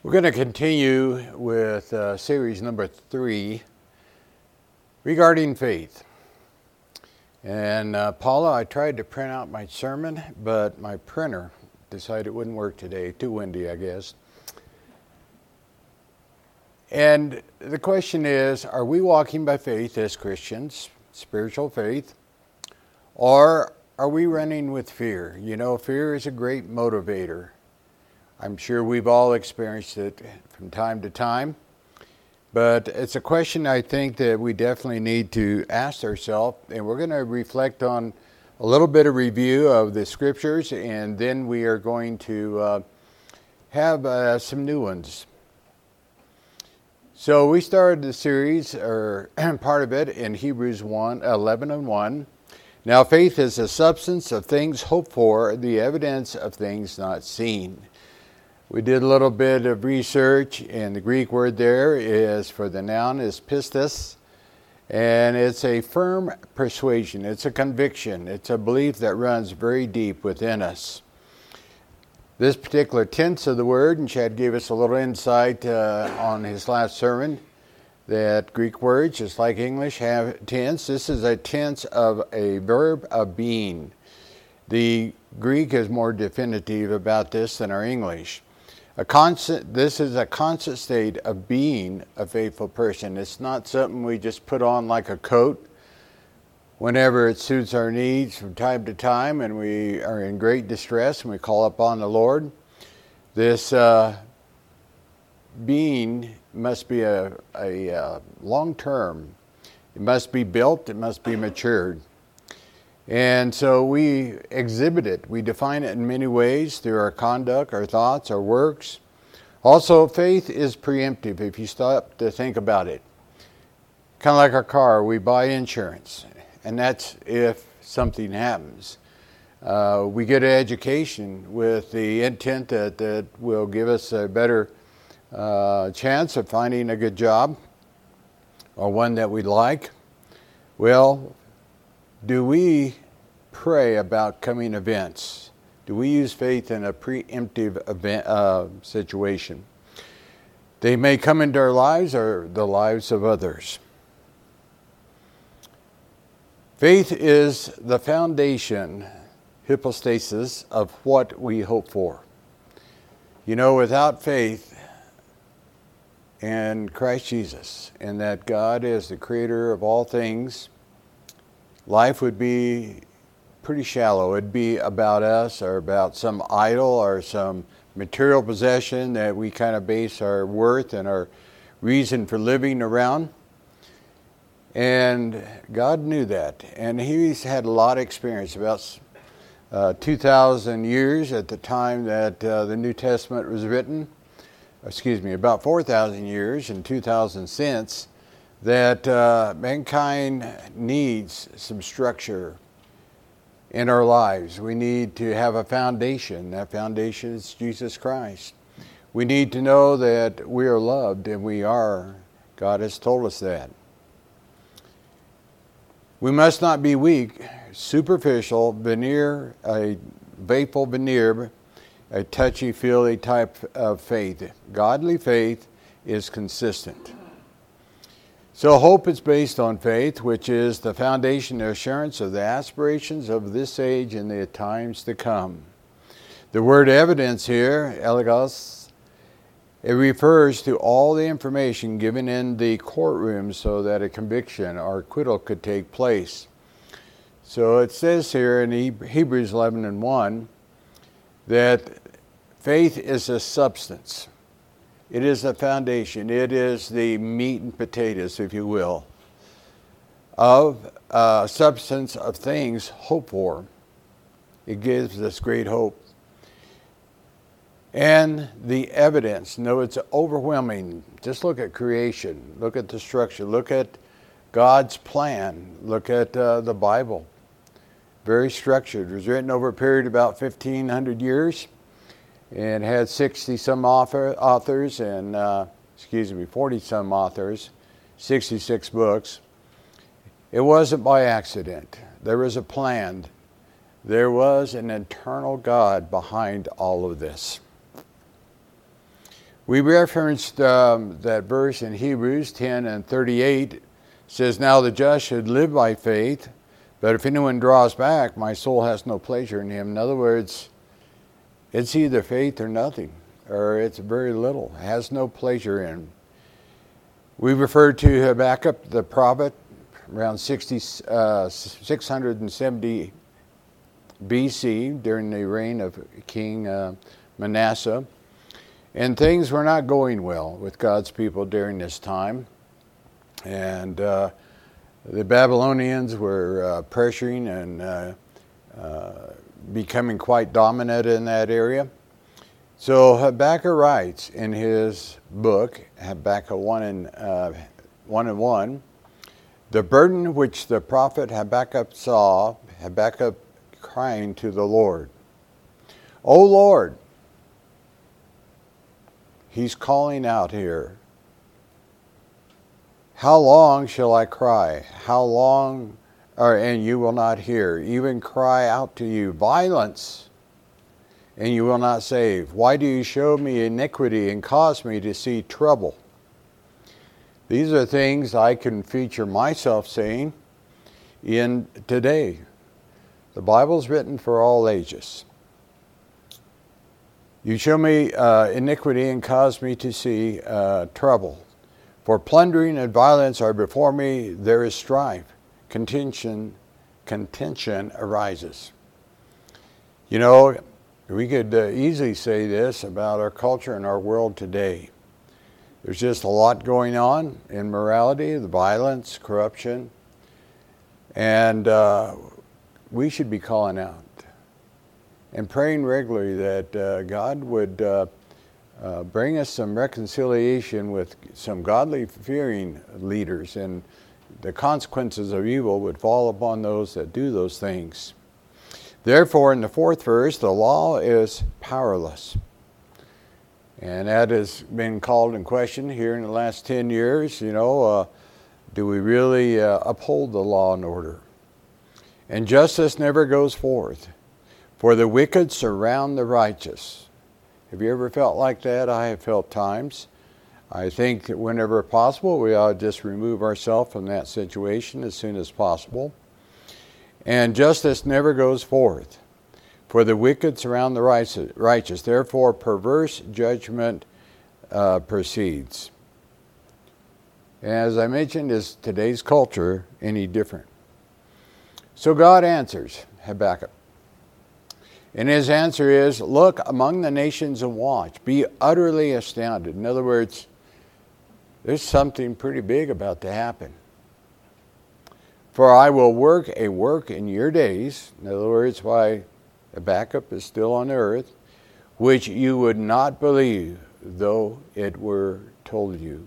We're going to continue with series number 3 regarding faith. And Paula, I tried to print out my sermon, but my printer decided it wouldn't work today. Too windy, I guess. And the question is, are we walking by faith as Christians, spiritual faith, or are we running with fear? You know, fear is a great motivator. I'm sure we've all experienced it from time to time, but it's a question I think that we definitely need to ask ourselves, and we're going to reflect on a little bit of review of the scriptures, and then we are going to have some new ones. So we started the series, or part of it, in Hebrews 11:1. Now faith is the substance of things hoped for, the evidence of things not seen. We did a little bit of research, and the Greek word there is for the noun is pistis, and it's a firm persuasion, it's a conviction, it's a belief that runs very deep within us. This particular tense of the word, and Chad gave us a little insight on his last sermon, that Greek words, just like English, have tense. This is a tense of a verb of being. The Greek is more definitive about this than our English. This is a constant state of being a faithful person. It's not something we just put on like a coat whenever it suits our needs from time to time and we are in great distress and we call upon the Lord. This being must be a long term. It must be built, it must be matured. And so we exhibit it. We define it in many ways through our conduct, our thoughts, our works. Also, faith is preemptive if you stop to think about it. Kind of like our car, we buy insurance, and that's if something happens. We get an education with the intent that will give us a better chance of finding a good job or one that we like. Well, do we pray about coming events? Do we use faith in a preemptive event situation? They may come into our lives or the lives of others. Faith is the foundation, hypostasis, of what we hope for. You know, without faith in Christ Jesus, and that God is the creator of all things, life would be pretty shallow. It'd be about us or about some idol or some material possession that we kind of base our worth and our reason for living around. And God knew that. And He's had a lot of experience, about 2,000 years at the time that the New Testament was written. About 4,000 years and 2,000 since, that mankind needs some structure in our lives. We need to have a foundation. That foundation is Jesus Christ. We need to know that we are loved, and we are. God has told us that. We must not be weak, superficial, a faithful veneer, a touchy-feely type of faith. Godly faith is consistent. So hope is based on faith, which is the foundation and assurance of the aspirations of this age and the times to come. The word evidence here, elegos, it refers to all the information given in the courtroom so that a conviction or acquittal could take place. So it says here in Hebrews 11:1 that faith is a substance. It is a foundation. It is the meat and potatoes, if you will, of substance of things hoped for. It gives us great hope. And the evidence, it's overwhelming. Just look at creation. Look at the structure. Look at God's plan. Look at the Bible. Very structured. It was written over a period of about 1,500 years. And had 60-some authors and, 40-some authors, 66 books. It wasn't by accident. There was a plan. There was an eternal God behind all of this. We referenced that verse in Hebrews 10 and 38. It says, now the just should live by faith, but if anyone draws back, my soul has no pleasure in him. In other words, it's either faith or nothing, or it's very little, has no pleasure in. We referred to Habakkuk the prophet around 670 BC during the reign of King Manasseh. And things were not going well with God's people during this time. And the Babylonians were pressuring and becoming quite dominant in that area. So Habakkuk writes in his book, Habakkuk 1 and 1, the burden which the prophet Habakkuk saw, Habakkuk crying to the Lord. O Lord, he's calling out here. How long shall I cry? How long, and you will not hear? Even cry out to you, violence, and you will not save. Why do you show me iniquity and cause me to see trouble? These are things I can feature myself saying in today. The Bible's written for all ages. You show me iniquity and cause me to see trouble. For plundering and violence are before me, there is strife. Contention arises. You know, we could easily say this about our culture and our world today. There's just a lot going on in morality, the violence, corruption, and we should be calling out and praying regularly that God would bring us some reconciliation with some godly-fearing leaders, and the consequences of evil would fall upon those that do those things. Therefore, in the 4th verse, the law is powerless. And that has been called in question here in the last 10 years. You know, do we really uphold the law and order? And justice never goes forth, for the wicked surround the righteous. Have you ever felt like that? I have felt times. I think that whenever possible, we ought to just remove ourselves from that situation as soon as possible. And justice never goes forth, for the wicked surround the righteous. Therefore, perverse judgment proceeds. And as I mentioned, is today's culture any different? So God answers Habakkuk. And his answer is, look among the nations and watch. Be utterly astounded. In other words, there's something pretty big about to happen. For I will work a work in your days. In other words, why Habakkuk is still on the earth, which you would not believe, though it were told you.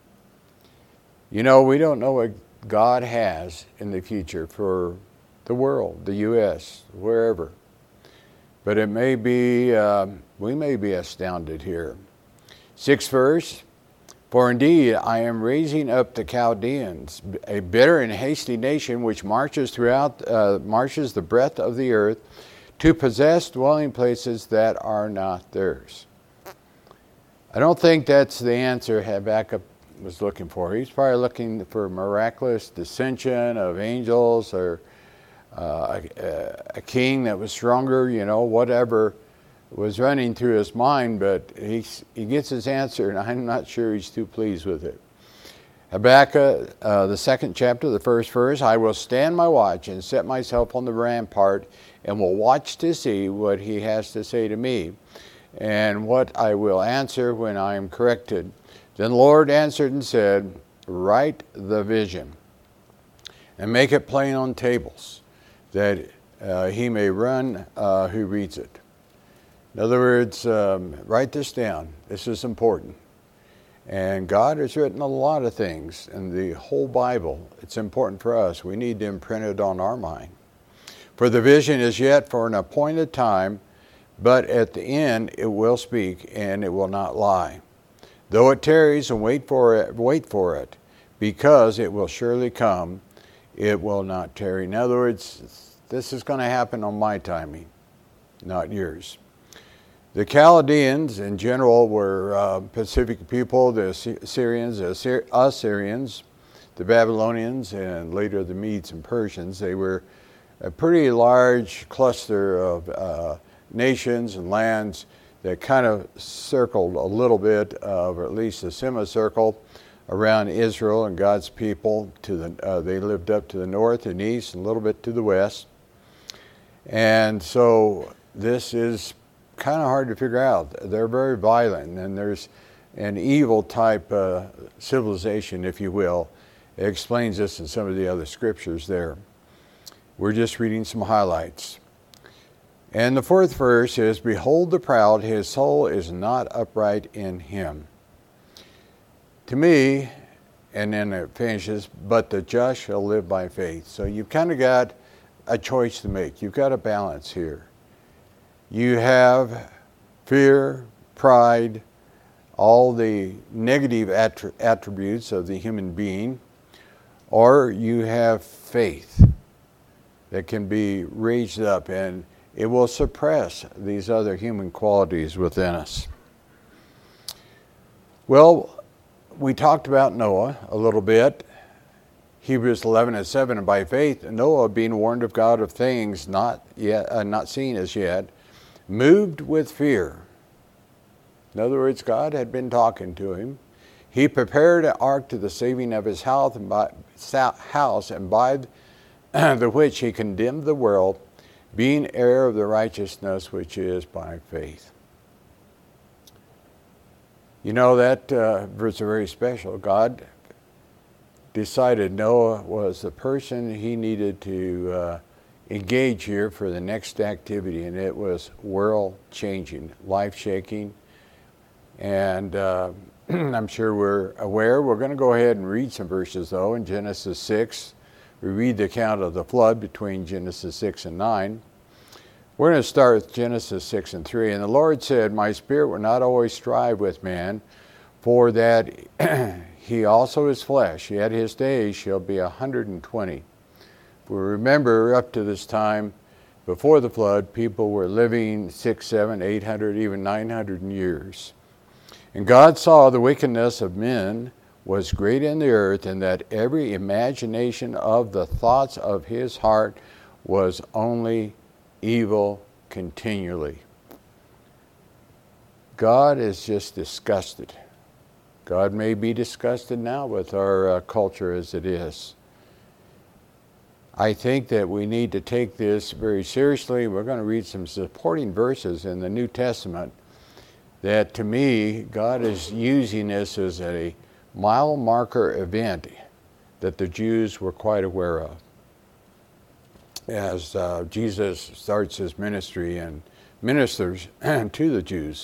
You know, we don't know what God has in the future for the world, the U.S., wherever. But it may be, we may be astounded here. 6th verse, for indeed I am raising up the Chaldeans, a bitter and hasty nation which marches the breadth of the earth, to possess dwelling places that are not theirs. I don't think that's the answer Habakkuk was looking for. He's probably looking for miraculous descension of angels, or a king that was stronger, you know, whatever was running through his mind, but he gets his answer, and I'm not sure he's too pleased with it. Habakkuk, the 2nd chapter, the 1st verse, I will stand my watch and set myself on the rampart and will watch to see what he has to say to me and what I will answer when I am corrected. Then the Lord answered and said, write the vision and make it plain on tables, that he may run who reads it. In other words, write this down. This is important. And God has written a lot of things in the whole Bible. It's important for us. We need to imprint it on our mind. For the vision is yet for an appointed time, but at the end it will speak, and it will not lie. Though it tarries, and wait for it, because it will surely come, it will not tarry. In other words, this is going to happen on my timing, not yours. The Chaldeans in general were Pacific people, the Syrians, the Assyrians, the Babylonians, and later the Medes and Persians. They were a pretty large cluster of nations and lands that kind of circled a little bit, or at least a semicircle, around Israel and God's people. They lived up to the north and east and a little bit to the west. And so this is kind of hard to figure out. They're very violent, and there's an evil type civilization, if you will. It explains this in some of the other scriptures there. We're just reading some highlights. And the fourth verse is, "Behold the proud, his soul is not upright in him." To me, and then it finishes, "But the just shall live by faith." So you've kind of got a choice to make. You've got a balance here. You have fear, pride, all the negative attributes of the human being, or you have faith that can be raised up, and it will suppress these other human qualities within us. Well, we talked about Noah a little bit. Hebrews 11:7, "And by faith Noah, being warned of God of things not seen as yet, moved with fear." In other words, God had been talking to him. "He prepared an ark to the saving of his house, and by the which he condemned the world, being heir of the righteousness which is by faith." You know, that verse is very special. God decided Noah was the person he needed to engage here for the next activity, and it was world-changing, life-shaking. And I'm sure we're aware. We're going to go ahead and read some verses, though, in Genesis 6. We read the account of the flood between Genesis 6 and 9. We're going to start with Genesis 6 and 3. "And the Lord said, My spirit will not always strive with man, for that he also is flesh, yet his days shall be 120. We remember up to this time, before the flood, people were living 600, 700, 800, even 900 years. And God saw the wickedness of men was great in the earth, and that every imagination of the thoughts of his heart was only evil continually." God is just disgusted. God may be disgusted now with our culture as it is. I think that we need to take this very seriously. We're going to read some supporting verses in the New Testament that, to me, God is using this as a mile marker event that the Jews were quite aware of. As Jesus starts his ministry and ministers to the Jews.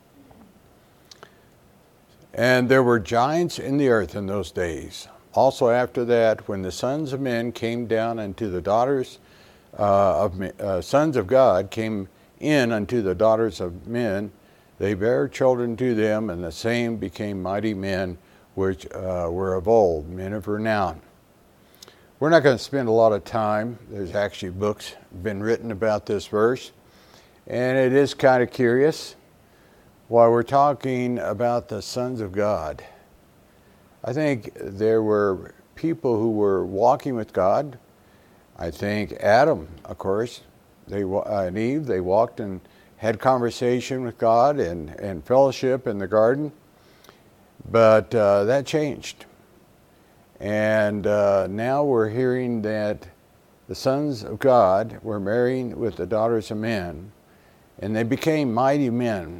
"And there were giants in the earth in those days. Also after that, when the sons of men came down unto the daughters sons of God came in unto the daughters of men, they bare children to them, and the same became mighty men, which were of old, men of renown." We're not going to spend a lot of time. There's actually books been written about this verse, and it is kind of curious. While we're talking about the sons of God, I think there were people who were walking with God. I think Adam, of course, and Eve, they walked and had conversation with God and fellowship in the garden. But that changed. And now we're hearing that the sons of God were marrying with the daughters of men, and they became mighty men.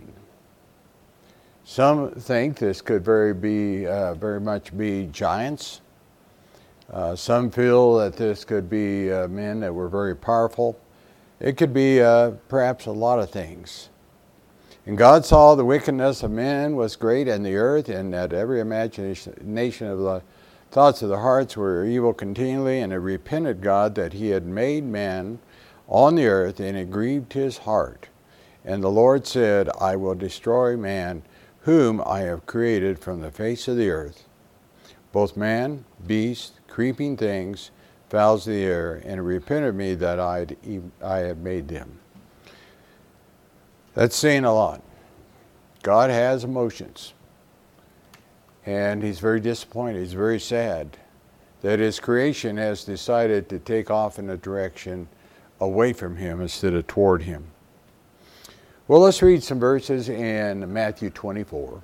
Some think this could very much be giants. Some feel that this could be men that were very powerful. It could be perhaps a lot of things. "And God saw the wickedness of men was great in the earth, and that every imagination of the thoughts of the hearts were evil continually, and it repented God that he had made man on the earth, and it grieved his heart. And the Lord said, I will destroy man, whom I have created from the face of the earth, both man, beast, creeping things, fowls of the air, and it repented me that I had made them." That's saying a lot. God has emotions. And he's very disappointed. He's very sad that his creation has decided to take off in a direction away from him instead of toward him. Well, let's read some verses in Matthew 24.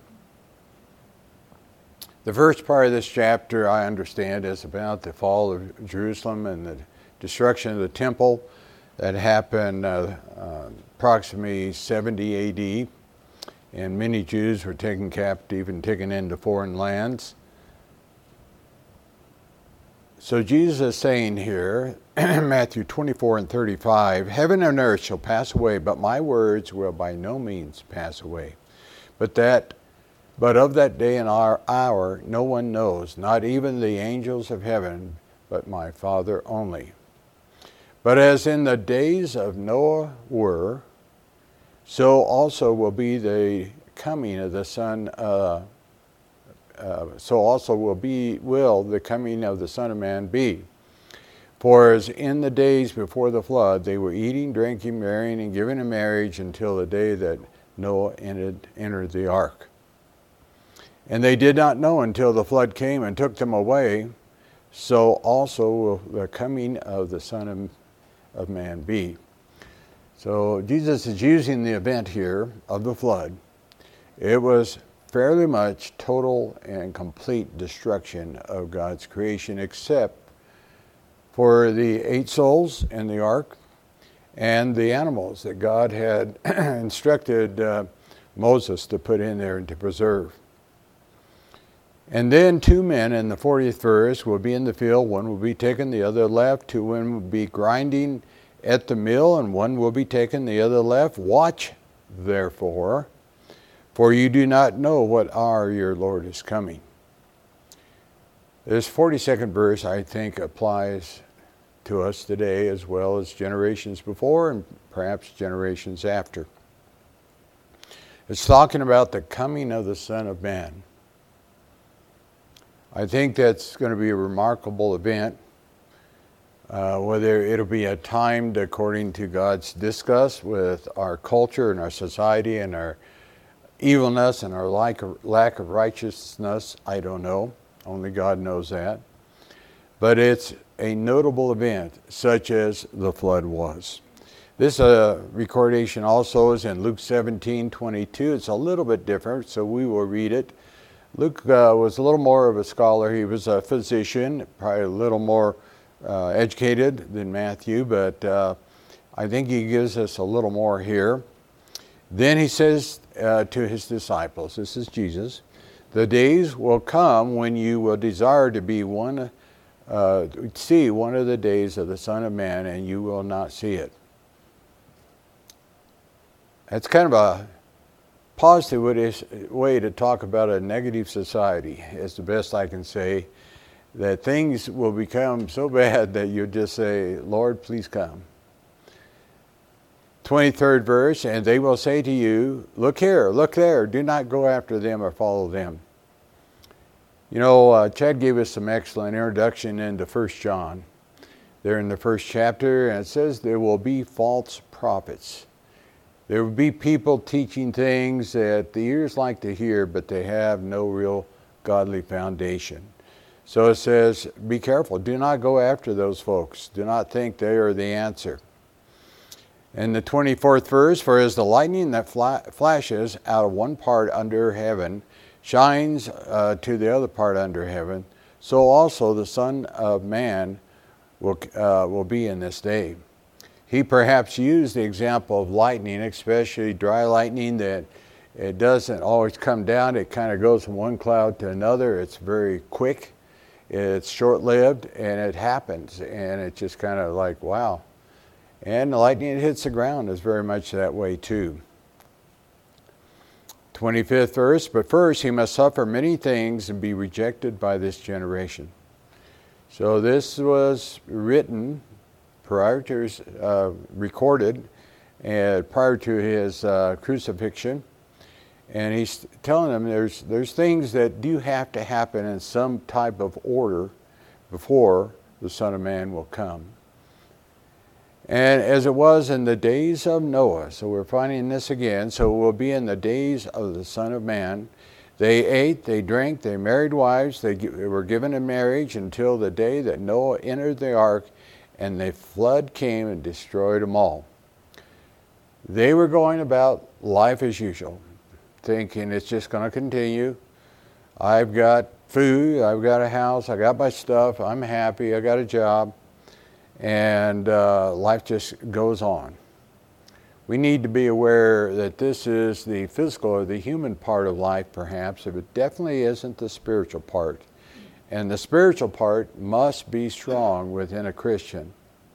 The first part of this chapter, I understand, is about the fall of Jerusalem and the destruction of the temple that happened approximately 70 A.D., and many Jews were taken captive and taken into foreign lands. So Jesus is saying here, Matthew 24 and 35, heaven and earth shall pass away, but my words will by no means pass away. But of that day and hour no one knows, not even the angels of heaven, but my Father only. But as in the days of Noah were, so also will be the coming of the Son. So also will the coming of the Son of Man be. For as in the days before the flood, they were eating, drinking, marrying, and giving in marriage until the day that Noah entered the ark. And they did not know until the flood came and took them away. So also will the coming of the Son of Man be. So Jesus is using the event here of the flood. It was fairly much total and complete destruction of God's creation, except for the 8 souls in the ark and the animals that God had instructed Moses to put in there and to preserve. And then 2 men in the 40th verse will be in the field, one will be taken, the other left, 2 women will be grinding at the mill, and one will be taken, the other left. Watch, therefore, for you do not know what hour your Lord is coming. This 42nd verse, I think, applies to us today as well as generations before and perhaps generations after. It's talking about the coming of the Son of Man. I think that's going to be a remarkable event. Whether it'll be timed according to God's disgust with our culture and our society and our evilness and our lack of righteousness, I don't know. Only God knows that. But it's a notable event, such as the flood was. This recordation also is in Luke 17:22. It's a little bit different, so we will read it. Luke was a little more of a scholar. He was a physician, probably a little more educated than Matthew, but I think he gives us a little more here. Then he says to his disciples, this is Jesus, the days will come when you will desire to be see one of the days of the Son of Man, and you will not see it. That's kind of a positive way to talk about a negative society, is the best I can say, that things will become so bad that you just say, Lord, please come. 23rd verse, and they will say to you, look here, look there, do not go after them or follow them. You know, Chad gave us some excellent introduction into 1 John. There in the first chapter, and it says there will be false prophets. There will be people teaching things that the ears like to hear, but they have no real godly foundation. So it says, be careful. Do not go after those folks. Do not think they are the answer. In the 24th verse, for as the lightning that flashes out of one part under heaven shines to the other part under heaven, so also the Son of Man will be in this day. He perhaps used the example of lightning, especially dry lightning, that it doesn't always come down. It kind of goes from one cloud to another. It's very quick. It's short-lived, and it happens. And it's just kind of like, wow. And the lightning that hits the ground is very much that way too. 25th verse, but first he must suffer many things and be rejected by this generation. So this was written prior to recorded prior to his crucifixion, and he's telling them there's things that do have to happen in some type of order before the Son of Man will come. And as it was in the days of Noah, so we're finding this again, so it will be in the days of the Son of Man. They ate, they drank, they married wives, they were given in marriage until the day that Noah entered the ark, and the flood came and destroyed them all. They were going about life as usual, thinking it's just going to continue. I've got food, I've got a house, I got my stuff, I'm happy, I got a job, and life just goes on. We need to be aware that this is the physical or the human part of life, perhaps, but it definitely isn't the spiritual part. And the spiritual part must be strong within a Christian.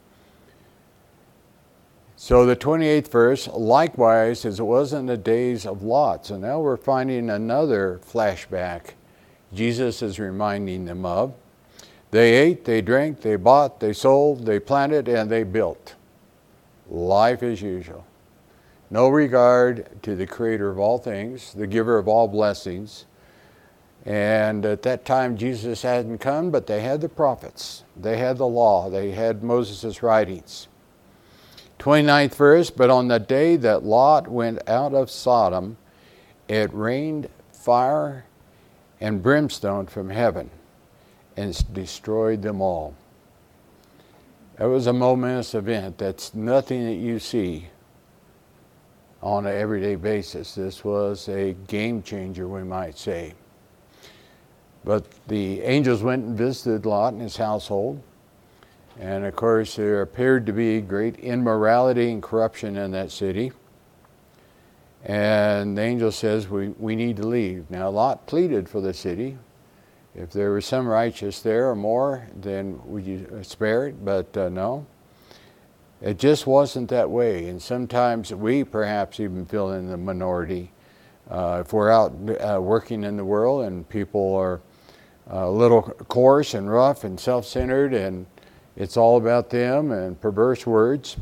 So the 28th verse, likewise as it was in the days of Lot. So now we're finding another flashback Jesus is reminding them of. They ate, they drank, they bought, they sold, they planted, and they built. Life as usual. No regard to the Creator of all things, the giver of all blessings. And at that time Jesus hadn't come, but they had the prophets. They had the law. They had Moses' writings. 29th verse, but on the day that Lot went out of Sodom, it rained fire and brimstone from heaven and destroyed them all. That was a momentous event. That's nothing that you see on an everyday basis. This was a game changer, we might say. But the angels went and visited Lot and his household. And of course, there appeared to be great immorality and corruption in that city. And the angel says, we need to leave. Now, Lot pleaded for the city. If there was some righteous there or more, then would you spare it? But no. It just wasn't that way. And sometimes we perhaps even feel in the minority. If we're out working in the world and people are a little coarse and rough and self-centered and it's all about them and perverse words.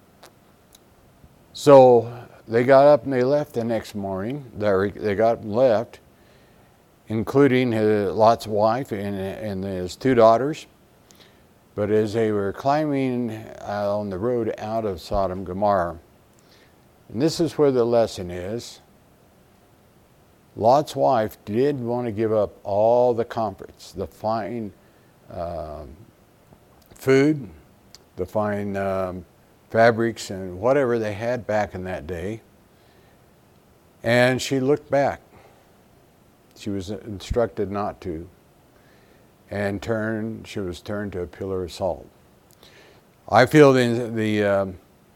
So they got up and they left the next morning. They got up and left, including Lot's wife and his two daughters. But as they were climbing on the road out of Sodom and Gomorrah, and this is where the lesson is, Lot's wife did want to give up all the comforts, the fine food, the fine fabrics and whatever they had back in that day. And she looked back. She was instructed not to. And she was turned to a pillar of salt. I feel the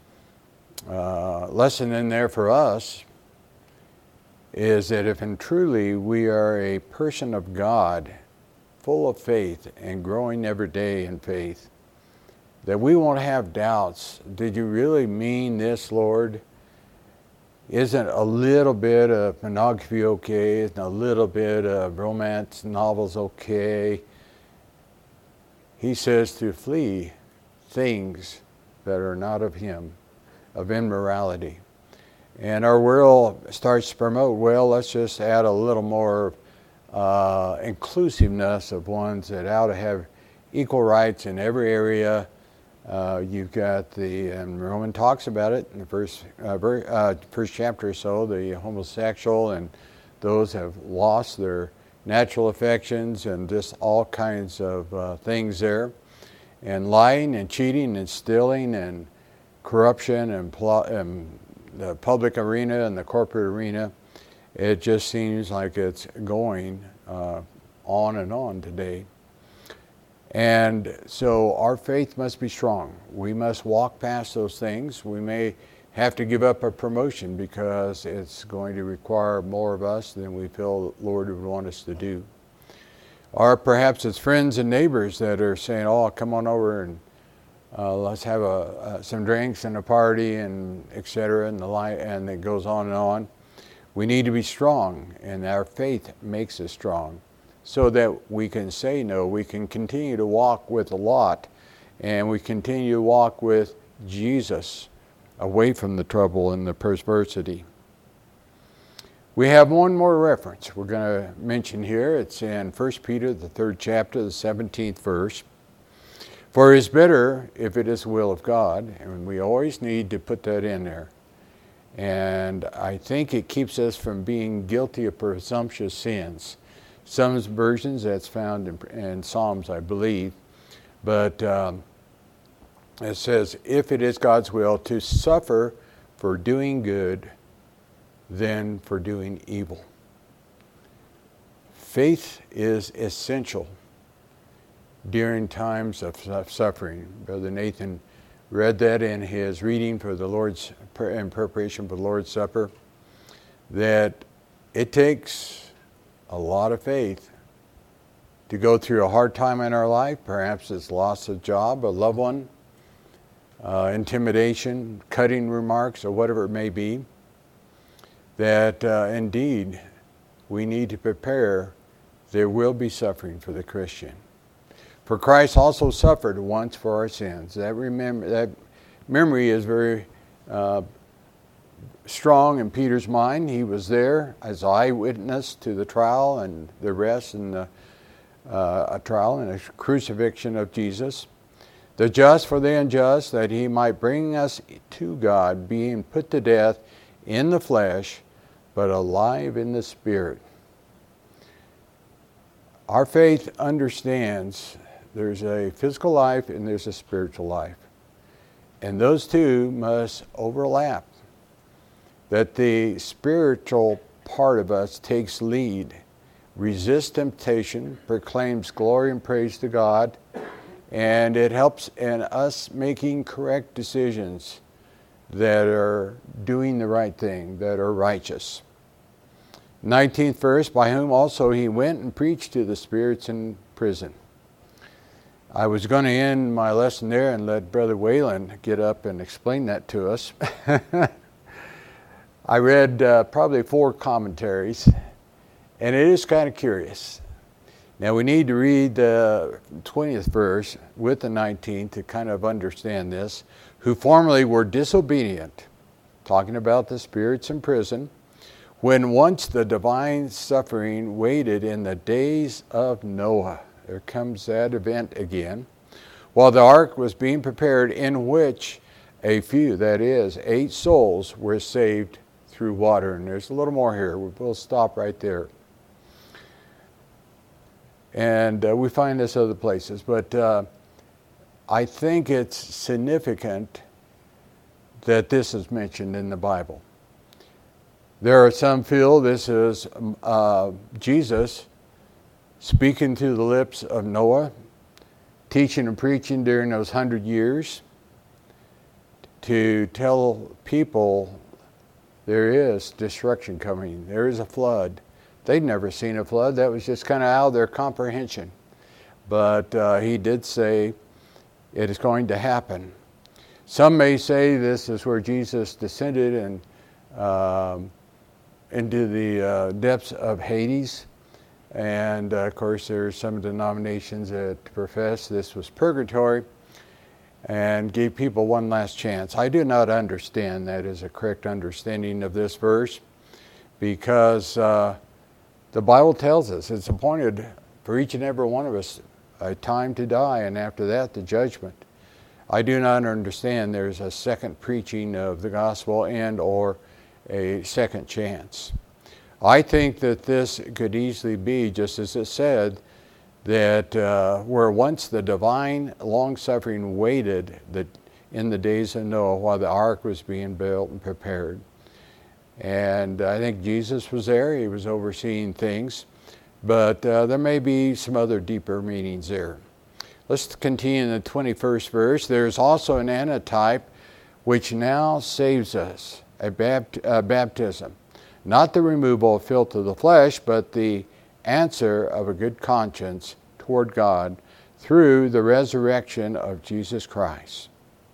lesson in there for us is that if and truly we are a person of God, full of faith and growing every day in faith, that we won't have doubts. Did you really mean this, Lord? Isn't a little bit of pornography okay? Isn't a little bit of romance novels okay? He says to flee things that are not of Him, of immorality. And our world starts to promote, well, let's just add a little more inclusiveness of ones that ought to have equal rights in every area. You've got and Roman talks about it in the first chapter or so, the homosexual and those have lost their natural affections and just all kinds of things there. And lying and cheating and stealing and corruption and the public arena and the corporate arena, it just seems like it's going on and on today. And so our faith must be strong. We must walk past those things. We may have to give up a promotion because it's going to require more of us than we feel the Lord would want us to do. Or perhaps it's friends and neighbors that are saying, oh, come on over and let's have some drinks and a party and etc. and it goes on and on. We need to be strong, and our faith makes us strong so that we can say no. We can continue to walk with Lot, and we continue to walk with Jesus away from the trouble and the perversity. We have one more reference we're going to mention here. It's in 1 Peter, the 3rd chapter, the 17th verse. For it is better if it is the will of God, and we always need to put that in there. And I think it keeps us from being guilty of presumptuous sins. Some versions that's found in Psalms, I believe. But it says, if it is God's will to suffer for doing good than for doing evil. Faith is essential during times of suffering. Brother Nathan read that in his reading for the Lord's, in preparation for the Lord's Supper, that it takes a lot of faith to go through a hard time in our life. Perhaps it's loss of job, a loved one, intimidation, cutting remarks, or whatever it may be, that indeed we need to prepare. There will be suffering for the Christian. For Christ also suffered once for our sins. That memory is very strong in Peter's mind. He was there as eyewitness to the trial and the rest, and a trial and a crucifixion of Jesus. The just for the unjust, that he might bring us to God, being put to death in the flesh, but alive in the Spirit. Our faith understands there's a physical life and there's a spiritual life. And those two must overlap. That the spiritual part of us takes lead, resists temptation, proclaims glory and praise to God, and it helps in us making correct decisions that are doing the right thing, that are righteous. 19th verse, by whom also he went and preached to the spirits in prison. I was going to end my lesson there and let Brother Wayland get up and explain that to us. I read probably 4 commentaries, and it is kind of curious. Now we need to read the 20th verse with the 19th to kind of understand this. Who formerly were disobedient, talking about the spirits in prison, when once the divine suffering waited in the days of Noah. There comes that event again. While the ark was being prepared, in which a few, that is, 8 souls, were saved through water. And there's a little more here. We'll stop right there. And we find this other places. But I think it's significant that this is mentioned in the Bible. There are some feel this is Jesus speaking through the lips of Noah, teaching and preaching during those 100 years to tell people there is destruction coming. There is a flood. They'd never seen a flood. That was just kind of out of their comprehension. But he did say it is going to happen. Some may say this is where Jesus descended and into the depths of Hades. And of course, there are some denominations that profess this was purgatory and gave people one last chance. I do not understand that as a correct understanding of this verse, because the Bible tells us it's appointed for each and every one of us a time to die, and after that, the judgment. I do not understand there's a second preaching of the gospel and or a second chance. I think that this could easily be, just as it said, that where once the divine long-suffering waited in the days of Noah while the ark was being built and prepared. And I think Jesus was there. He was overseeing things. But there may be some other deeper meanings there. Let's continue in the 21st verse. There's also an antitype which now saves us, a baptism. Not the removal of filth of the flesh, but the answer of a good conscience toward God through the resurrection of Jesus Christ.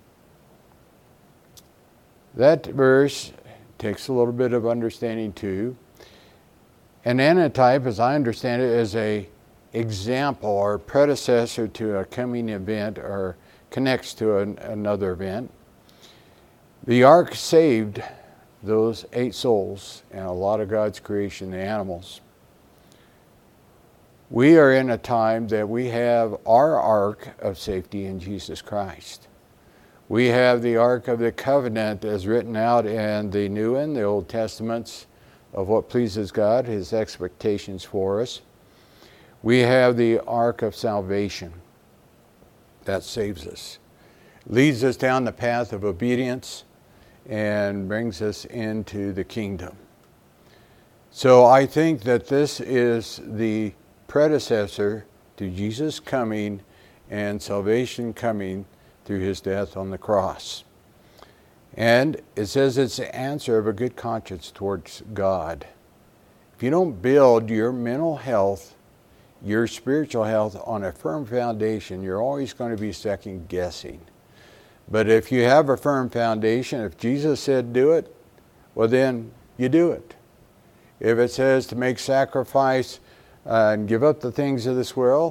That verse takes a little bit of understanding too. An antitype, as I understand it, is a example or predecessor to a coming event or connects to another event. The ark saved those 8 souls and a lot of God's creation, the animals. We are in a time that we have our ark of safety in Jesus Christ. We have the Ark of the Covenant as written out in the New and the Old Testaments of what pleases God, His expectations for us. We have the Ark of Salvation that saves us, leads us down the path of obedience, and brings us into the kingdom. So I think that this is the predecessor to Jesus coming and salvation coming through His death on the cross. And it says it's the answer of a good conscience towards God. If you don't build your mental health, your spiritual health on a firm foundation, you're always going to be second guessing. But if you have a firm foundation, if Jesus said do it, well then you do it. If it says to make sacrifice and give up the things of this world,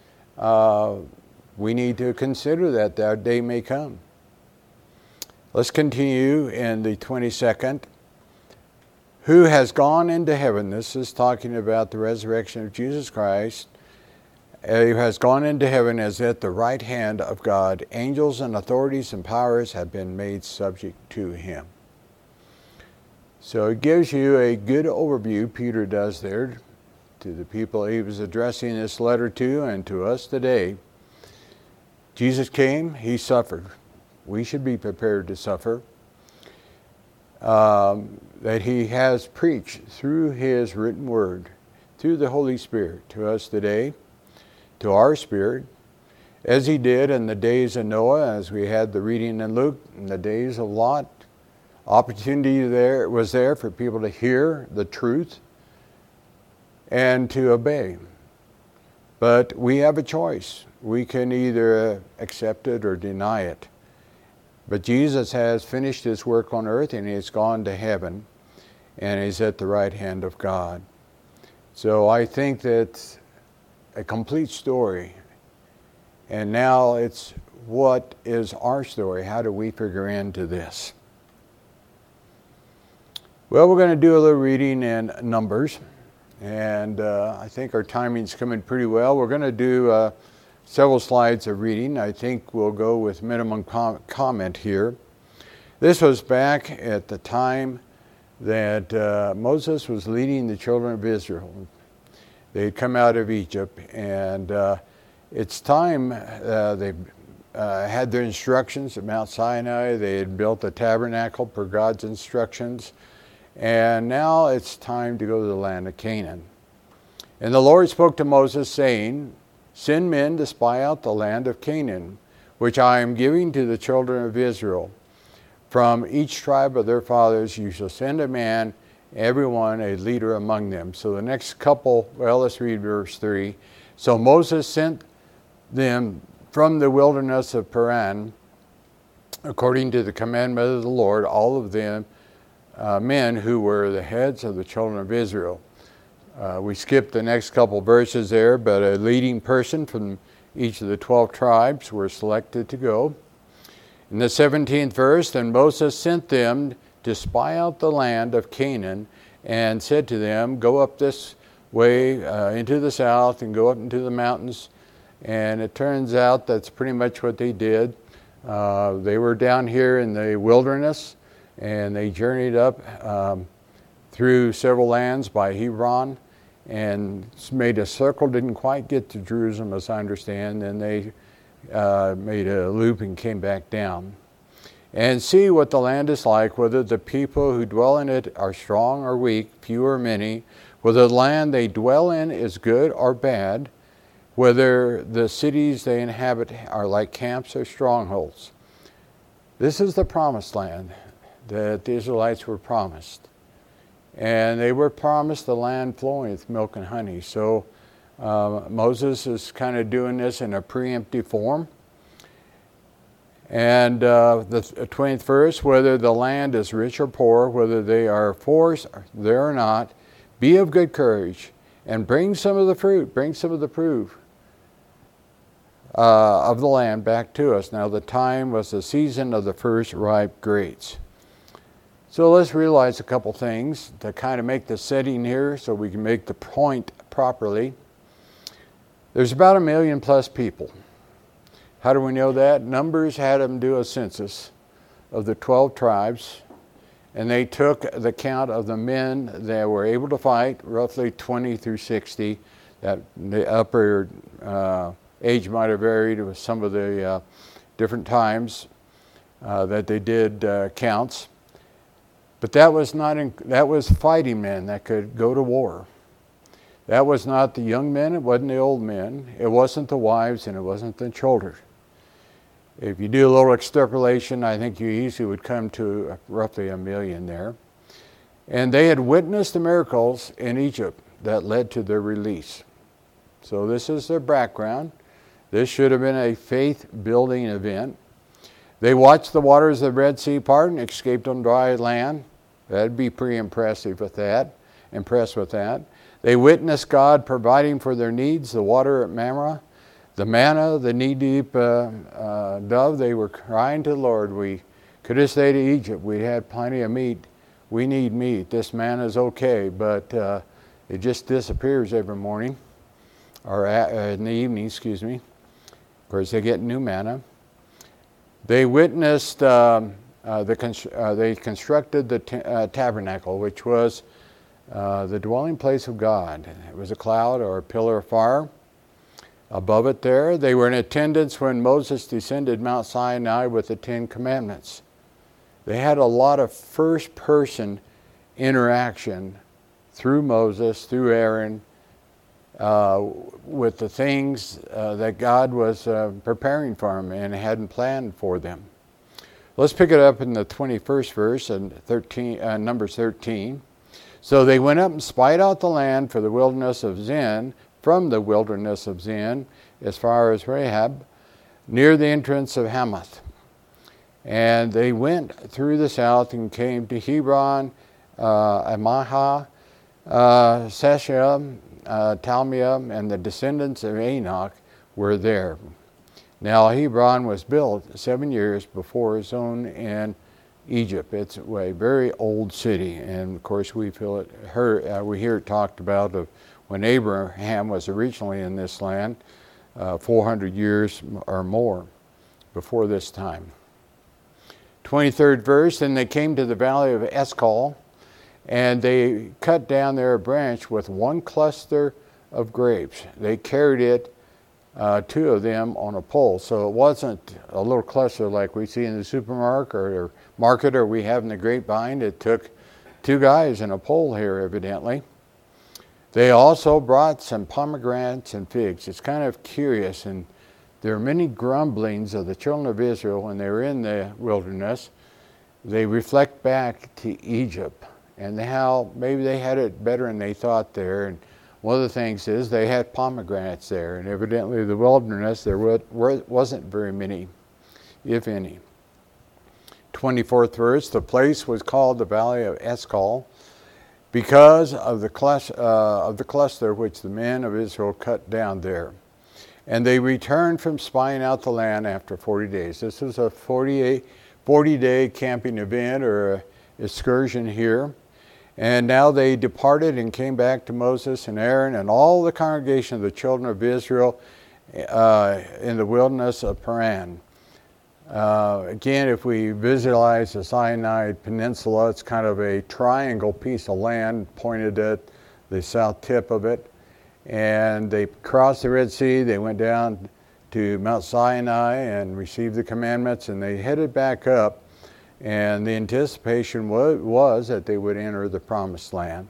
we need to consider that day may come. Let's continue in the 22nd. Who has gone into heaven? This is talking about the resurrection of Jesus Christ. Who has gone into heaven as at the right hand of God. Angels and authorities and powers have been made subject to Him. So it gives you a good overview, Peter does there, to the people he was addressing this letter to and to us today. Jesus came, He suffered. We should be prepared to suffer. That He has preached through His written word, through the Holy Spirit to us today, to our spirit, as He did in the days of Noah, as we had the reading in Luke, in the days of Lot. Opportunity there was there for people to hear the truth and to obey. But we have a choice. We can either accept it or deny it. But Jesus has finished His work on earth and He has gone to heaven and He's at the right hand of God. So I think that's a complete story. And now it's what is our story? How do we figure into this? Well, we're going to do a little reading in Numbers. And I think our timing's coming pretty well. We're going to do several slides of reading. I think we'll go with minimum comment here. This was back at the time that Moses was leading the children of Israel. They had come out of Egypt, and it's time they had their instructions at Mount Sinai. They had built a tabernacle per God's instructions, and now it's time to go to the land of Canaan. And the Lord spoke to Moses, saying, "Send men to spy out the land of Canaan, which I am giving to the children of Israel. From each tribe of their fathers you shall send a man, everyone a leader among them." So the next couple, well, let's read verse 3. So Moses sent them from the wilderness of Paran, according to the commandment of the Lord, all of them men who were the heads of the children of Israel. We skipped the next couple verses there, but a leading person from each of the 12 tribes were selected to go. In the 17th verse, then Moses sent them to spy out the land of Canaan and said to them, "Go up this way into the south and go up into the mountains." And it turns out that's pretty much what they did. They were down here in the wilderness, and they journeyed up through several lands by Hebron and made a circle, didn't quite get to Jerusalem as I understand, and they made a loop and came back down. "And see what the land is like, whether the people who dwell in it are strong or weak, few or many, whether the land they dwell in is good or bad, whether the cities they inhabit are like camps or strongholds." This is the promised land that the Israelites were promised. And they were promised the land flowing with milk and honey. So Moses is kind of doing this in a preemptive form. And the 20th verse, "Whether the land is rich or poor, whether they are forced there or not, be of good courage, and bring some of the fruit," bring some of the proof of the land back to us. Now the time was the season of the first ripe grapes. So let's realize a couple things to kind of make the setting here so we can make the point properly. There's about 1 million plus people. How do we know that? Numbers had them do a census of the 12 tribes, and they took the count of the men that were able to fight, roughly 20 through 60. That the upper age might have varied with some of the different times that they did counts. But that was fighting men that could go to war. That was not the young men, it wasn't the old men, it wasn't the wives, and it wasn't the children. If you do a little extrapolation, I think you easily would come to roughly 1 million there. And they had witnessed the miracles in Egypt that led to their release. So this is their background. This should have been a faith-building event. They watched the waters of the Red Sea part and escaped on dry land. That'd be pretty impressed with that. They witnessed God providing for their needs, the water at Mamre, the manna, the knee-deep dove. They were crying to the Lord. We could have stayed in Egypt. We had plenty of meat. We need meat. This manna is okay, but it just disappears every morning, or in the evening, excuse me. Of course, they get new manna. They witnessed, they constructed the tabernacle, which was the dwelling place of God. It was a cloud or a pillar of fire above it there. They were in attendance when Moses descended Mount Sinai with the 10 Commandments. They had a lot of first-person interaction through Moses, through Aaron, with the things that God was preparing for them and hadn't planned for them. Let's pick it up in the 21st verse and Numbers 13. So they went up and spied out the land for the wilderness of Zin, from the wilderness of Zin, as far as Rahab, near the entrance of Hamath. And they went through the south and came to Hebron, Amahah, Shechem, Talmia, and the descendants of Enoch were there. Now Hebron was built 7 years before his own in Egypt. It's a very old city, and of course we hear it talked about of when Abraham was originally in this land, 400 years or more before this time. 23rd verse, and they came to the valley of Eshcol, and they cut down there a branch with one cluster of grapes. They carried it, 2 of them on a pole. So it wasn't a little cluster like we see in the supermarket or we have in the grapevine. It took 2 guys and a pole here, evidently. They also brought some pomegranates and figs. It's kind of curious, and there are many grumblings of the children of Israel when they were in the wilderness. They reflect back to Egypt and how maybe they had it better than they thought there. And one of the things is they had pomegranates there, and evidently the wilderness, there wasn't very many, if any. 24th verse, the place was called the Valley of Eshcol because of the cluster which the men of Israel cut down there. And they returned from spying out the land after 40 days. This was a 40-day camping event or excursion here. And now they departed and came back to Moses and Aaron and all the congregation of the children of Israel in the wilderness of Paran. Again, if we visualize the Sinai Peninsula, it's kind of a triangle piece of land pointed at the south tip of it. And they crossed the Red Sea, they went down to Mount Sinai and received the commandments, and they headed back up. And the anticipation was that they would enter the promised land.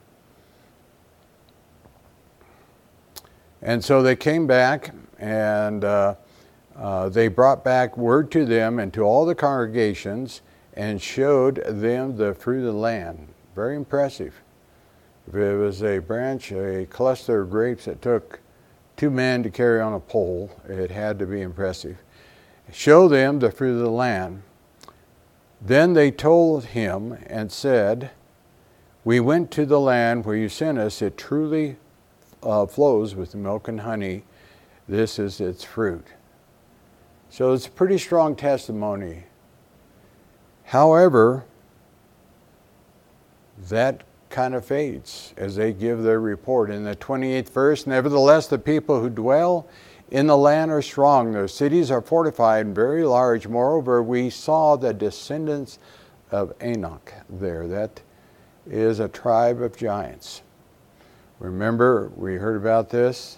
And so they came back, and they brought back word to them and to all the congregations and showed them the fruit of the land. Very impressive. If it was a branch, a cluster of grapes that took 2 men to carry on a pole, it had to be impressive. Show them the fruit of the land. Then they told him and said, "We went to the land where you sent us. It truly flows with milk and honey. This is its fruit." So it's a pretty strong testimony. However, that kind of fades as they give their report. In the 28th verse, nevertheless, the people who dwell in the land are strong. Their cities are fortified and very large. Moreover, we saw the descendants of Enoch there. That is a tribe of giants. Remember, we heard about this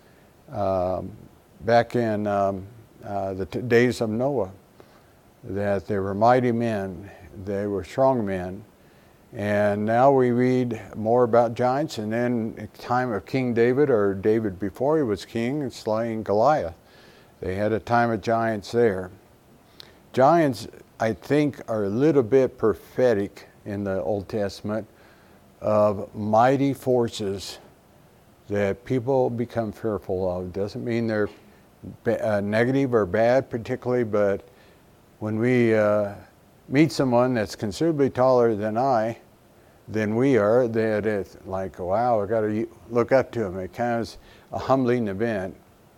back in the days of Noah, that they were mighty men, they were strong men. And now we read more about giants, and then at the time of King David, or David before he was king, slaying Goliath. They had a time of giants there. Giants, I think, are a little bit prophetic in the Old Testament of mighty forces that people become fearful of. Doesn't mean they're negative or bad particularly, but when we meet someone that's considerably taller than we are, that it's like, wow, I got to look up to him. It kind of is a humbling event.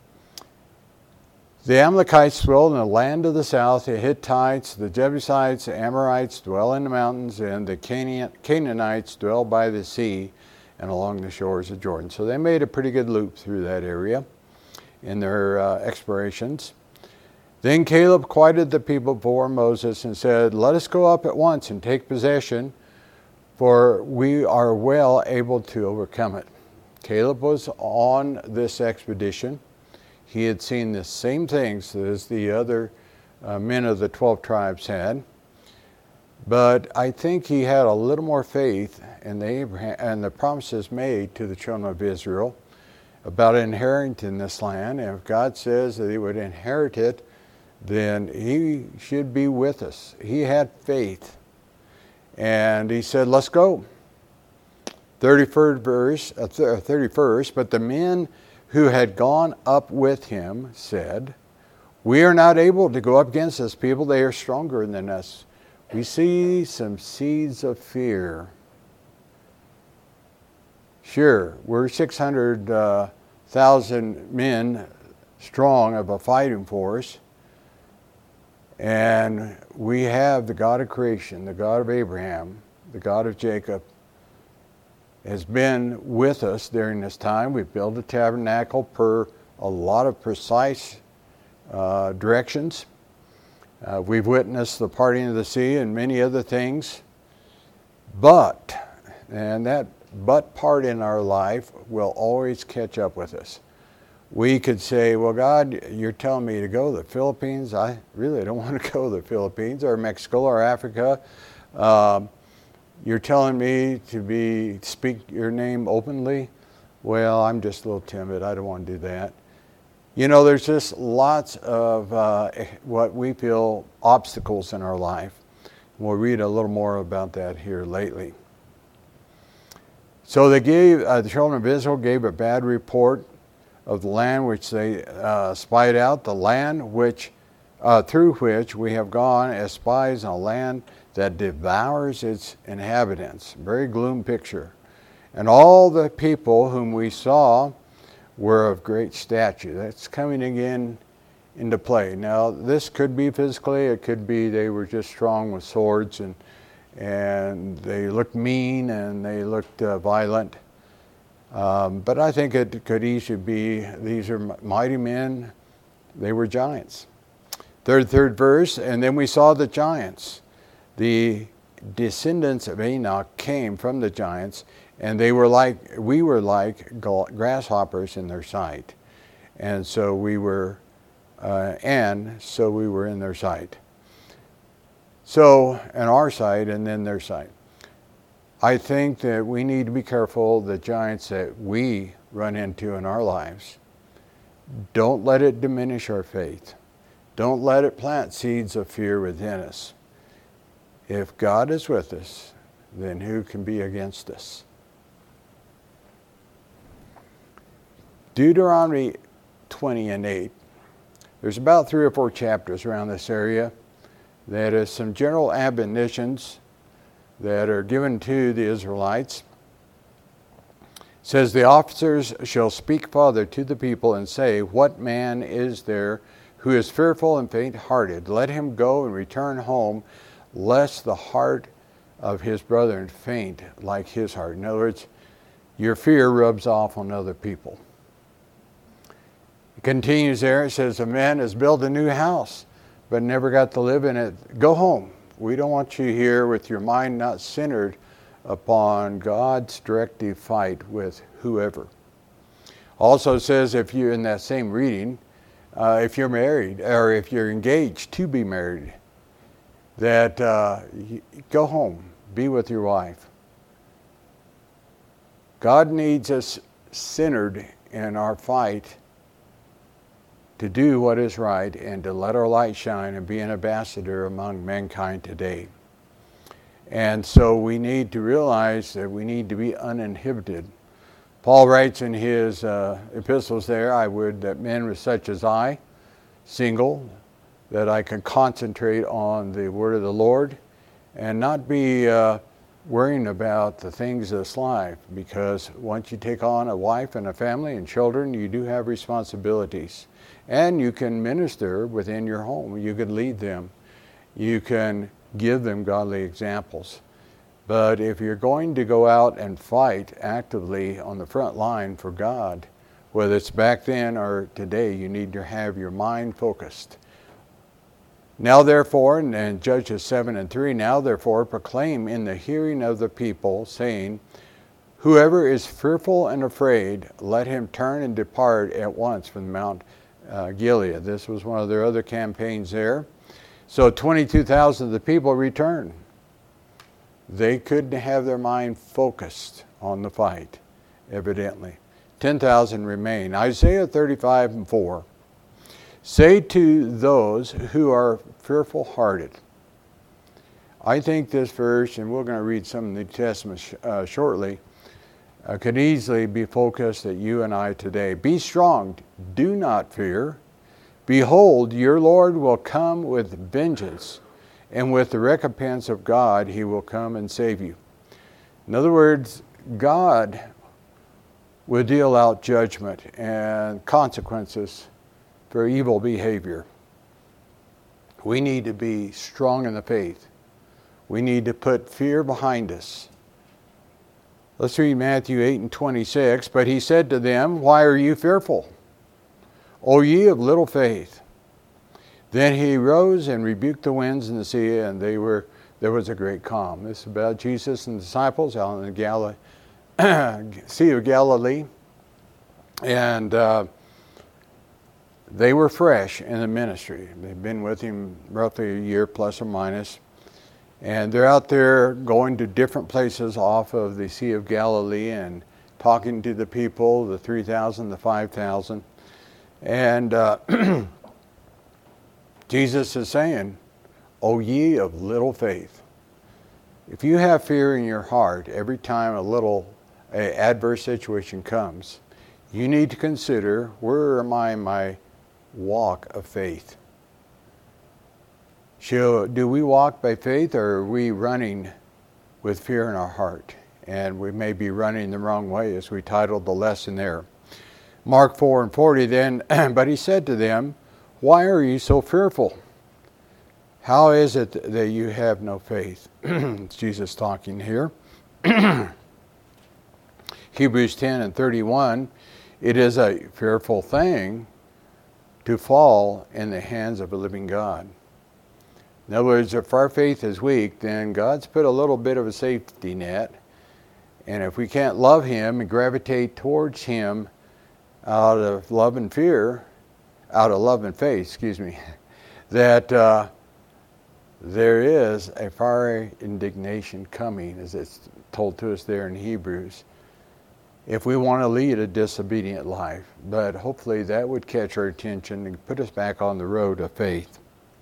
The Amalekites dwell in the land of the south. The Hittites, the Jebusites, the Amorites dwell in the mountains, and the Canaanites dwell by the sea and along the shores of Jordan. So they made a pretty good loop through that area in their explorations. Then Caleb quieted the people before Moses and said, let us go up at once and take possession, for we are well able to overcome it. Caleb was on this expedition. He had seen the same things as the other men of the 12 tribes had. But I think he had a little more faith in the promises made to the children of Israel about inheriting this land. And if God says that he would inherit it, then he should be with us. He had faith. And he said, let's go. 31st, but the men who had gone up with him said, we are not able to go up against this people. They are stronger than us. We see some seeds of fear. Sure, we're 600,000 men strong of a fighting force. And we have the God of creation, the God of Abraham, the God of Jacob, has been with us during this time. We've built a tabernacle per a lot of precise directions. We've witnessed the parting of the sea and many other things. But, and that but part in our life will always catch up with us. We could say, well, God, you're telling me to go to the Philippines. I really don't want to go to the Philippines or Mexico or Africa. You're telling me to speak your name openly. Well, I'm just a little timid. I don't want to do that. You know, there's just lots of what we feel obstacles in our life. We'll read a little more about that here lately. So they gave, the children of Israel gave a bad report of the land which they spied out, the land which through which we have gone as spies on a land that devours its inhabitants. Very gloom picture. And all the people whom we saw were of great stature. That's coming again into play. Now, this could be physically, it could be they were just strong with swords and they looked mean and they looked violent. But I think it could easily be these are mighty men. They were giants. Third verse, and then we saw the giants. The descendants of Enoch came from the giants, and we were like grasshoppers in their sight. And so we were in their sight. So, in our sight and then their sight. I think that we need to be careful the giants that we run into in our lives. Don't let it diminish our faith. Don't let it plant seeds of fear within us. If God is with us, then who can be against us? Deuteronomy 20 and 8. There's about 3 or 4 chapters around this area. That is some general admonitions that are given to the Israelites. It says, the officers shall speak further to the people and say, what man is there who is fearful and faint-hearted? Let him go and return home, lest the heart of his brother and faint like his heart. In other words, your fear rubs off on other people. It continues there. It says, a man has built a new house, but never got to live in it. Go home. We don't want you here with your mind not centered upon God's directive fight with whoever. Also says, if you're in that same reading, if you're married or if you're engaged to be married, that go home, be with your wife. God needs us centered in our fight to do what is right and to let our light shine and be an ambassador among mankind today. And so we need to realize that we need to be uninhibited. Paul writes in his epistles there, I would that men were such as I, single, that I can concentrate on the word of the Lord and not be worrying about the things of this life, because once you take on a wife and a family and children, you do have responsibilities. And you can minister within your home. You can lead them. You can give them godly examples. But if you're going to go out and fight actively on the front line for God, whether it's back then or today, you need to have your mind focused. Now therefore, and Judges 7:3, now therefore proclaim in the hearing of the people, saying, whoever is fearful and afraid, let him turn and depart at once from Mount Gilead. This was one of their other campaigns there. So 22,000 of the people returned. They couldn't have their mind focused on the fight, evidently. 10,000 remain. Isaiah 35:4. Say to those who are fearful-hearted. I think this verse, and we're going to read some of the New Testament shortly, could easily be focused at you and I today. Be strong, do not fear. Behold, your Lord will come with vengeance, and with the recompense of God, he will come and save you. In other words, God will deal out judgment and consequences for evil behavior. We need to be strong in the faith. We need to put fear behind us. Let's read Matthew 8:26. But he said to them, why are you fearful, O ye of little faith? Then he rose and rebuked the winds and the sea, and there was a great calm. This is about Jesus and the disciples out in the Sea of Galilee. And they were fresh in the ministry. They've been with him roughly a year, plus or minus. And they're out there going to different places off of the Sea of Galilee and talking to the people, the 3,000, the 5,000. And Jesus is saying, O ye of little faith. If you have fear in your heart every time a adverse situation comes, you need to consider, where am I in my walk of faith? Do we walk by faith, or are we running with fear in our heart? And we may be running the wrong way, as we titled the lesson there. Mark 4:40 then, but he said to them, why are you so fearful? How is it that you have no faith? It's Jesus talking here. Hebrews 10:31, it is a fearful thing to fall in the hands of a living God. In other words, if our faith is weak, then God's put a little bit of a safety net. And if we can't love him and gravitate towards him out of love and faith, that there is a fiery indignation coming, as it's told to us there in Hebrews, if we want to lead a disobedient life. But hopefully that would catch our attention and put us back on the road of faith.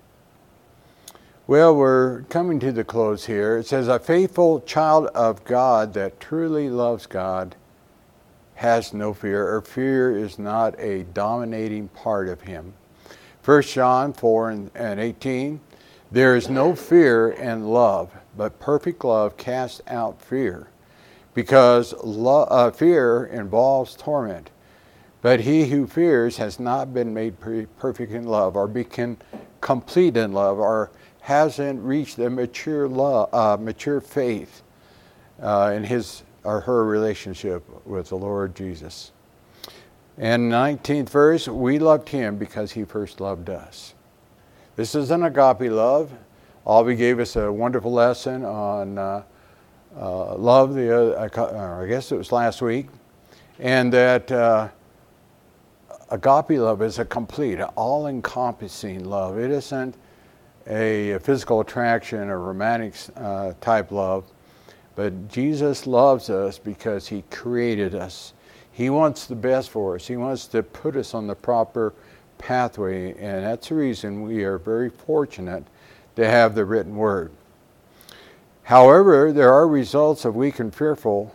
Well, we're coming to the close here. It says, a faithful child of God that truly loves God has no fear, or fear is not a dominating part of him. 1 John 4:18, there is no fear in love, but perfect love casts out fear, because fear involves torment. But he who fears has not been made perfect in love, or become complete in love, or hasn't reached a mature love, mature faith in his or her relationship with the Lord Jesus. And 19th verse, we loved him because he first loved us. This is an agape love. Albie gave us a wonderful lesson on love, I guess it was last week, and that agape love is a complete, all-encompassing love. It isn't a physical attraction or romantic type love, but Jesus loves us because he created us. He wants the best for us. He wants to put us on the proper pathway, and that's the reason we are very fortunate to have the written word. However, there are results of the weak and fearful,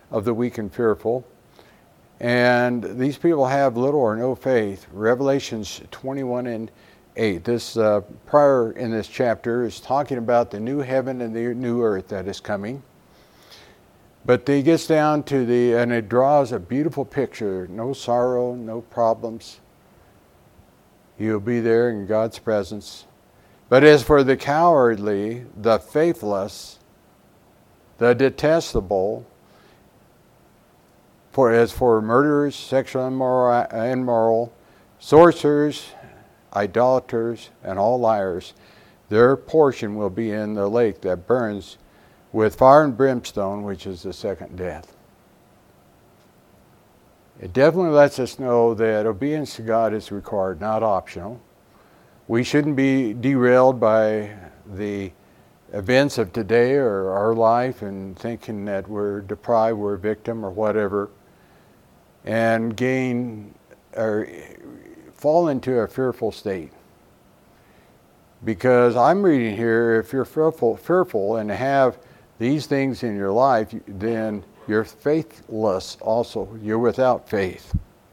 and these people have little or no faith. Revelations 21:8. This prior in this chapter is talking about the new heaven and the new earth that is coming. But he gets down to and it draws a beautiful picture. No sorrow, no problems. You'll be there in God's presence. But as for the cowardly, the faithless, the detestable, as for murderers, sexual immoral, sorcerers, idolaters, and all liars, their portion will be in the lake that burns with fire and brimstone, which is the second death. It definitely lets us know that obedience to God is required, not optional. We shouldn't be derailed by the events of today or our life and thinking that we're deprived, we're a victim or whatever, and fall into a fearful state. Because I'm reading here, if you're fearful and have these things in your life, then you're faithless also. You're without faith.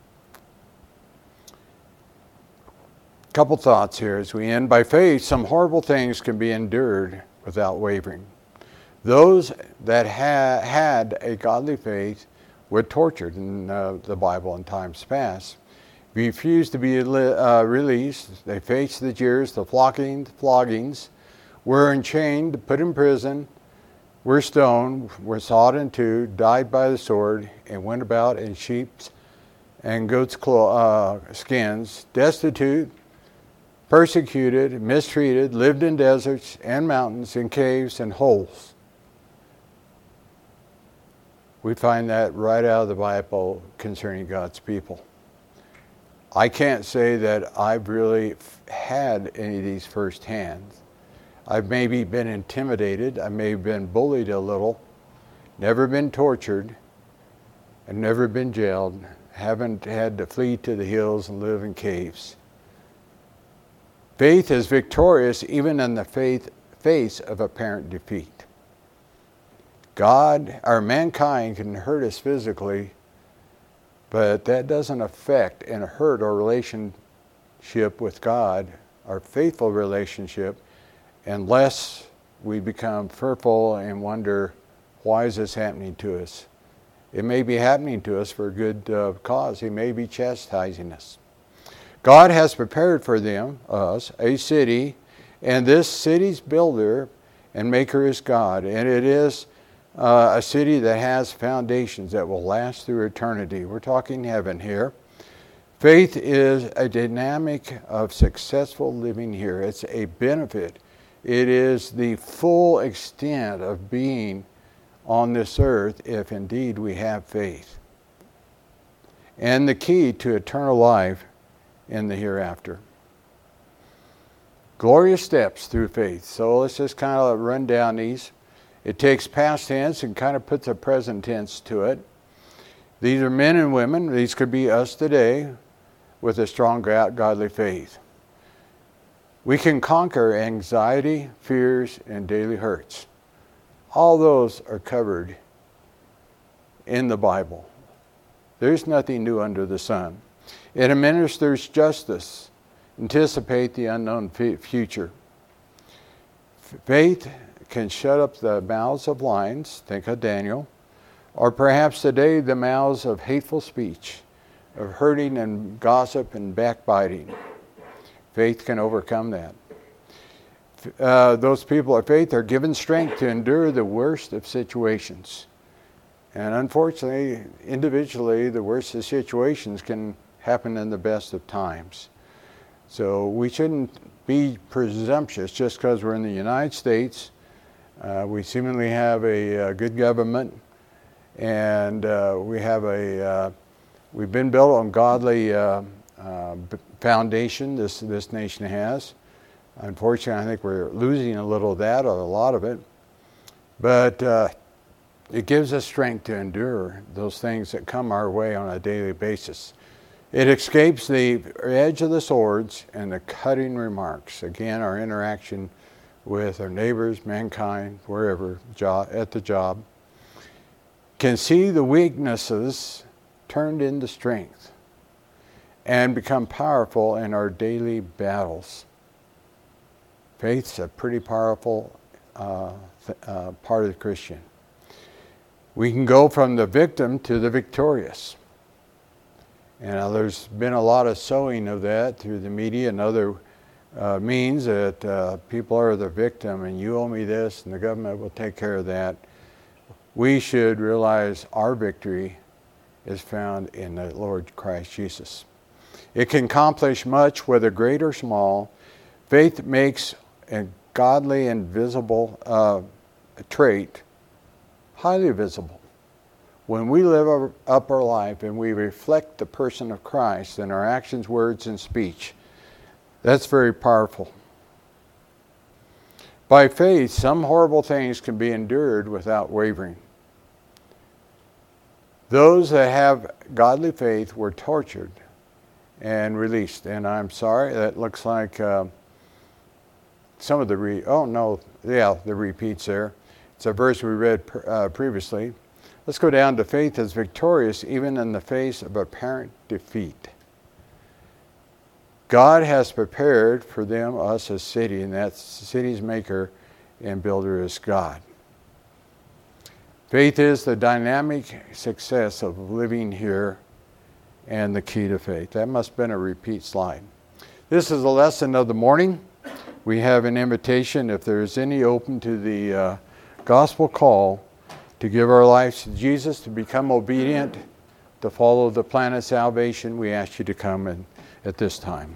A couple thoughts here as we end. By faith, some horrible things can be endured without wavering. Those that had a godly faith were tortured in the Bible in times past. Refused to be released. They faced the jeers, the floggings, were enchained, put in prison, were stoned, were sawed in two, died by the sword, and went about in sheep's and goats' skins, destitute, persecuted, mistreated, lived in deserts and mountains, in caves and holes. We find that right out of the Bible concerning God's people. I can't say that I've really had any of these firsthand. I've maybe been intimidated. I may have been bullied a little. Never been tortured. And never been jailed. Haven't had to flee to the hills and live in caves. Faith is victorious even in the face of apparent defeat. Mankind can hurt us physically, but that doesn't affect and hurt our relationship with God, our faithful relationship, unless we become fearful and wonder, why is this happening to us? It may be happening to us for a good cause. He may be chastising us. God has prepared for us, a city, and this city's builder and maker is God. And it is a city that has foundations that will last through eternity. We're talking heaven here. Faith is a dynamic of successful living here. It's a benefit. It is the full extent of being on this earth if indeed we have faith. And the key to eternal life in the hereafter. Glorious steps through faith. So let's just kind of run down these. It takes past tense and kind of puts a present tense to it. These are men and women. These could be us today with a strong godly faith. We can conquer anxiety, fears, and daily hurts. All those are covered in the Bible. There's nothing new under the sun. It administers justice. Anticipate the unknown future. Faith can shut up the mouths of lions, think of Daniel, or perhaps today the mouths of hateful speech, of hurting and gossip and backbiting. Faith can overcome that. those people of faith are given strength to endure the worst of situations. And unfortunately, individually, the worst of situations can happen in the best of times. So we shouldn't be presumptuous just because we're in the United States. We seemingly have a good government, and we've been built on godly foundation. This nation has. Unfortunately, I think we're losing a little of that, or a lot of it. But it gives us strength to endure those things that come our way on a daily basis. It escapes the edge of the swords and the cutting remarks. Again, our interaction with our neighbors, mankind, wherever, at the job, can see the weaknesses turned into strength and become powerful in our daily battles. Faith's a pretty powerful part of the Christian. We can go from the victim to the victorious. And there's been a lot of sowing of that through the media and other means that people are the victim and you owe me this and the government will take care of that. We should realize our victory is found in the Lord Christ Jesus. It can accomplish much, whether great or small. Faith makes a godly and visible trait highly visible. When we live up our life and we reflect the person of Christ in our actions, words, and speech, that's very powerful. By faith, some horrible things can be endured without wavering. Those that have godly faith were tortured and released. And I'm sorry, that looks like some of the repeats there. It's a verse we read previously. Let's go down to faith is victorious even in the face of apparent defeat. God has prepared for them, us, a city, and that city's maker and builder is God. Faith is the dynamic success of living here and the key to faith. That must have been a repeat slide. This is the lesson of the morning. We have an invitation, if there is any open to the gospel call, to give our lives to Jesus, to become obedient, to follow the plan of salvation. We ask you to come at this time.